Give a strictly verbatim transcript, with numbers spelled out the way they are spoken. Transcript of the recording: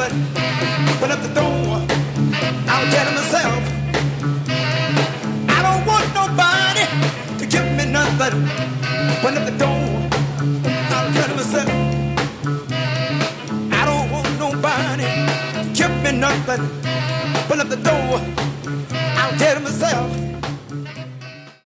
nothing. Open up the door. I'll tell myself. I don't want nobody to give me nothing. Open up the door. I'll tell myself. I don't want nobody to give me nothing. Open up the door. I'll tell myself.